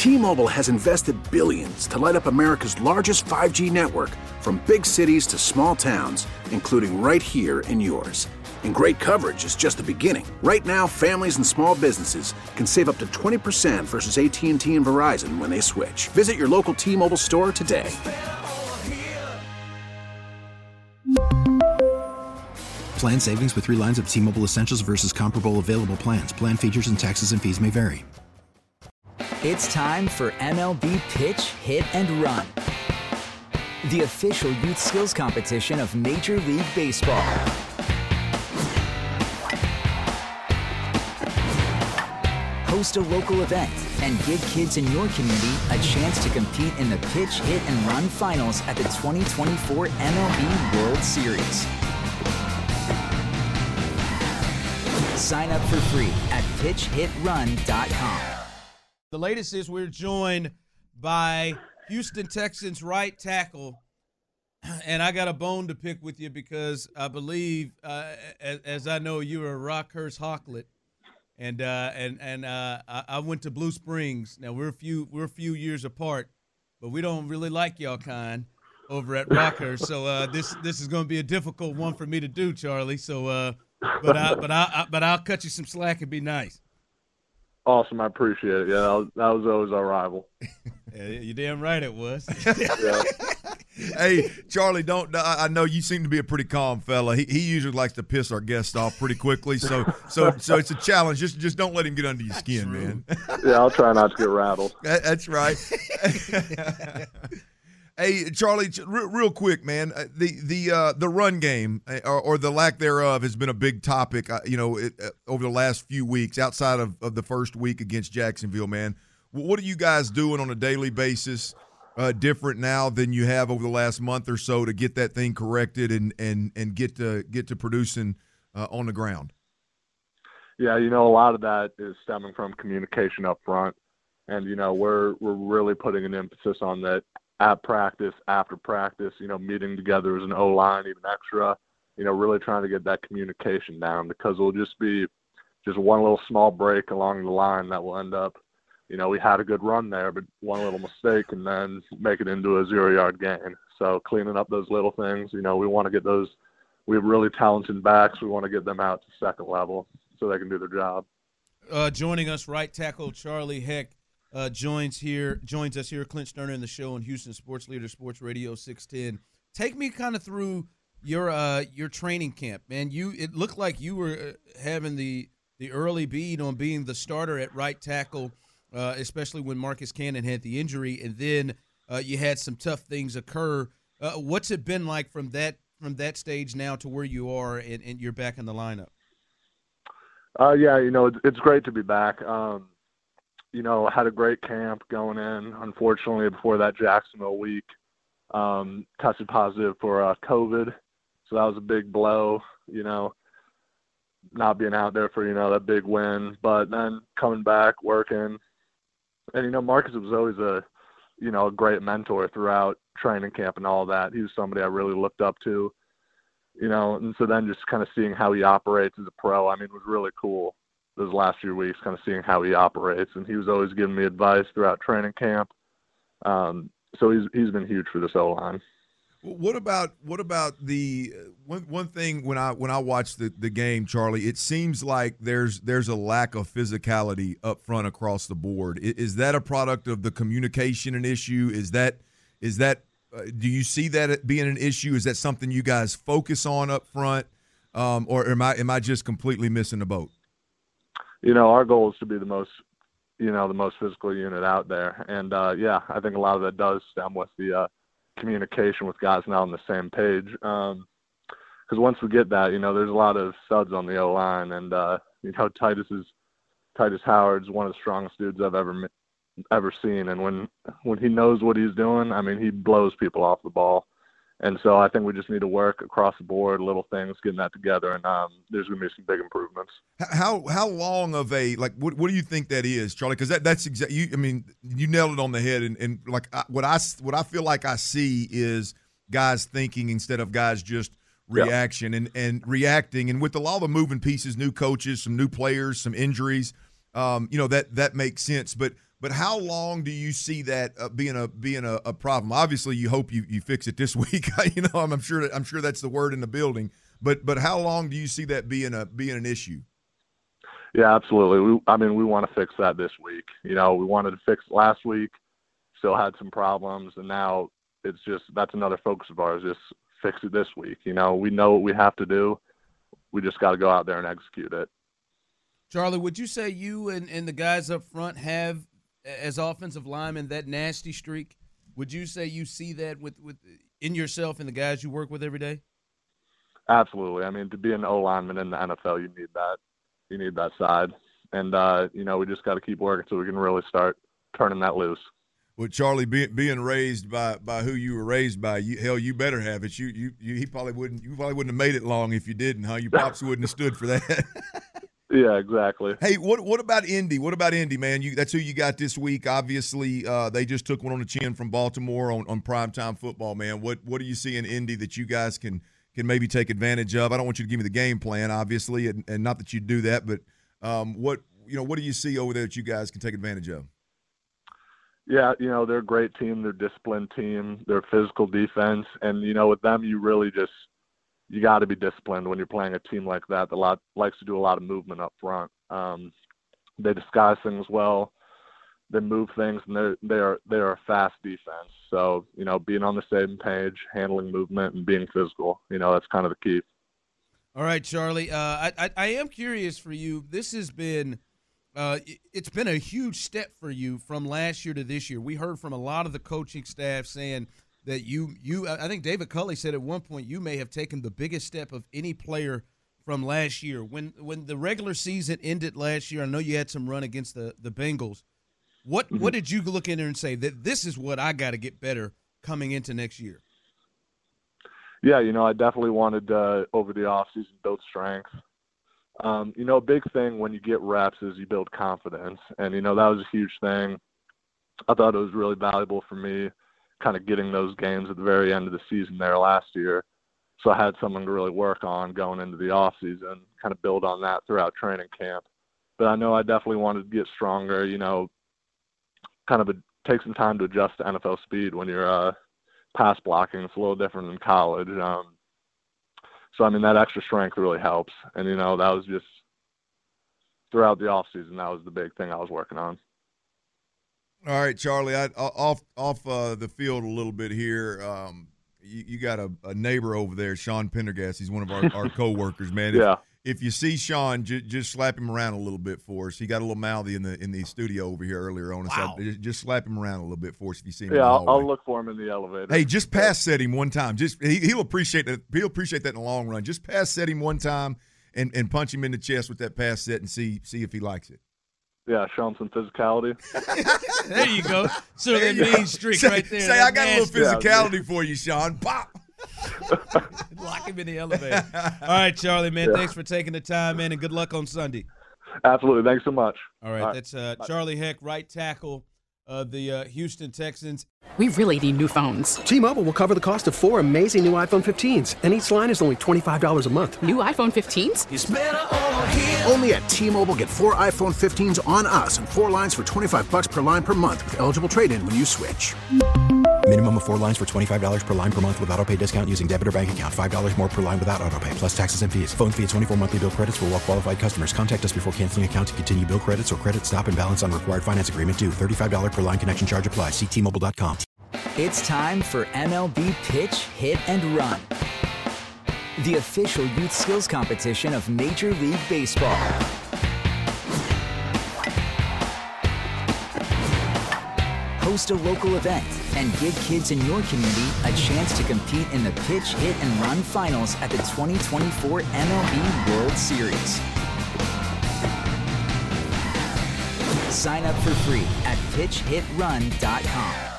T-Mobile has invested billions to light up America's largest 5G network, from big cities to small towns, including right here in yours. And great coverage is just the beginning. Right now, families and small businesses can save up to 20% versus AT&T and Verizon when they switch. Visit your local T-Mobile store today. Plan savings with 3 lines of T-Mobile Essentials versus comparable available plans. Plan features and taxes and fees may vary. It's time for MLB Pitch, Hit, and Run, the official youth skills competition of Major League Baseball. Host a local event and give kids in your community a chance to compete in the Pitch, Hit, and Run finals at the 2024 MLB World Series. Sign up for free at pitchhitrun.com. The latest is we're joined by Houston Texans right tackle, and I got a bone to pick with you because I believe, as I know, you were a Rockhurst Hawklet, and I went to Blue Springs. Now we're a few years apart, but we don't really like y'all kind over at Rockhurst. So this is going to be a difficult one for me to do, Charlie. So, but I'll cut you some slack and be nice. Awesome, I appreciate it. Yeah, that was always our rival. Yeah, you're damn right it was. Yeah. Hey, Charlie, I know you seem to be a pretty calm fella. He usually likes to piss our guests off pretty quickly, so it's a challenge. Just don't let him get under your skin, man. Yeah, I'll try not to get rattled. That's right. Hey, Charlie, real quick, man. The run game or the lack thereof has been a big topic, over the last few weeks. Outside of the first week against Jacksonville, man. What are you guys doing on a daily basis, different now than you have over the last month or so to get that thing corrected and get to producing on the ground? Yeah, a lot of that is stemming from communication up front, and we're really putting an emphasis on that. At practice, after practice, meeting together as an O-line, even extra, really trying to get that communication down, because it'll just be one little small break along the line that will end up, we had a good run there, but one little mistake and then make it into a 0-yard gain. So cleaning up those little things, we want to get those, we have really talented backs. We want to get them out to second level so they can do their job. Joining us, right tackle Charlie Heck. Joins us here, Clint Sterner in the show on Houston Sports Leader Sports Radio 610. Take me kind of through your training camp, man. It looked like you were having the early bead on being the starter at right tackle, especially when Marcus Cannon had the injury, and then you had some tough things occur. What's it been like from that stage now to where you are and you're back in the lineup? Yeah, it's great to be back. Had a great camp going in. Unfortunately, before that Jacksonville week, tested positive for COVID. So that was a big blow, not being out there for, that big win. But then coming back, working. And, Marcus was always a great mentor throughout training camp and all that. He was somebody I really looked up to, and so then just kind of seeing how he operates as a pro, was really cool. Those last few weeks, kind of seeing how he operates, and he was always giving me advice throughout training camp. So he's been huge for this O-line. What about the one thing when I watch the game, Charlie? It seems like there's a lack of physicality up front across the board. Is that a product of the communication an issue? Is that do you see that being an issue? Is that something you guys focus on up front, or am I just completely missing the boat? Our goal is to be the most physical unit out there. And, I think a lot of that does stem with the communication with guys not on the same page. Because once we get that, there's a lot of studs on the O-line. And, Titus Howard's one of the strongest dudes I've ever seen. And when he knows what he's doing, he blows people off the ball. And so I think we just need to work across the board, little things, getting that together, and there's going to be some big improvements. How long of a what do you think that is, Charlie? Because that's exactly you nailed it on the head, and what I feel like I see is guys thinking instead of guys just reaction and reacting, and with all the moving pieces, new coaches, some new players, some injuries, that makes sense. But But how long do you see that being a problem? Obviously, you hope you fix it this week. I'm sure that's the word in the building. But how long do you see that being an issue? Yeah, absolutely. We want to fix that this week. We wanted to fix it last week, still had some problems, and now that's another focus of ours, just fix it this week. We know what we have to do. We just got to go out there and execute it. Charlie, would you say you and the guys up front have, as offensive linemen, that nasty streak? Would you say you see that in yourself and the guys you work with every day? Absolutely. To be an O-lineman in the NFL, you need that. You need that side. And, we just got to keep working so we can really start turning that loose. Well, Charlie, being raised by who you were raised by, you better have it. You probably wouldn't have made it long if you didn't, huh? Your pops wouldn't have stood for that. Yeah, exactly. Hey, what about Indy? What about Indy, man? That's who you got this week. Obviously, they just took one on the chin from Baltimore on primetime football, man. What do you see in Indy that you guys can maybe take advantage of? I don't want you to give me the game plan, obviously, and not that you do that, but what do you see over there that you guys can take advantage of? Yeah, they're a great team. They're a disciplined team. They're a physical defense, and with them, you really you got to be disciplined when you're playing a team like that likes to do a lot of movement up front. They disguise things well. They move things, and they are a fast defense. So, being on the same page, handling movement, and being physical, that's kind of the key. All right, Charlie. I am curious for you. This has been it's been a huge step for you from last year to this year. We heard from a lot of the coaching staff saying that I think David Culley said at one point you may have taken the biggest step of any player from last year. When the regular season ended last year, I know you had some run against the Bengals. What did you look in there and say that this is what I got to get better coming into next year? Yeah, I definitely wanted over the offseason build strength. A big thing when you get reps is you build confidence, and that was a huge thing. I thought it was really valuable for me, kind of getting those games at the very end of the season there last year. So I had something to really work on going into the off season, kind of build on that throughout training camp. But I know I definitely wanted to get stronger, take some time to adjust to NFL speed when you're pass blocking. It's a little different in college. So that extra strength really helps. And, that was just throughout the off season, that was the big thing I was working on. All right, Charlie, off the field a little bit here. You got a neighbor over there, Sean Pendergast. He's one of our co-workers, man. Yeah. If you see Sean, just slap him around a little bit for us. He got a little mouthy in the studio over here earlier on. Wow. So just slap him around a little bit for us if you see him. Yeah, I'll look for him in the elevator. Hey, just pass set him one time. He'll appreciate that. He'll appreciate that in the long run. Just pass set him one time and punch him in the chest with that pass set and see if he likes it. Yeah, show him some physicality. There you go. So that mean streak right there. Say, I got a little physicality for you, Sean. Pop. Lock him in the elevator. All right, Charlie, man, thanks for taking the time, man, and good luck on Sunday. Absolutely. Thanks so much. All right. That's Charlie Heck, right tackle of the Houston Texans. We really need new phones. T-Mobile will cover the cost of 4 amazing new iPhone 15s, and each line is only $25 a month. New iPhone 15s? It's better over here. Only at T-Mobile, get 4 iPhone 15s on us and 4 lines for $25 per line per month with eligible trade-in when you switch. Minimum of 4 lines for $25 per line per month with autopay discount using debit or bank account. $5 more per line without autopay, plus taxes and fees. Phone fee at 24 monthly bill credits for well-qualified customers. Contact us before canceling account to continue bill credits or credit stop and balance on required finance agreement due. $35 per line connection charge applies. See T-Mobile.com. It's time for MLB Pitch, Hit, and Run, the official youth skills competition of Major League Baseball. Host a local event and give kids in your community a chance to compete in the Pitch, Hit, and Run finals at the 2024 MLB World Series. Sign up for free at pitchhitrun.com.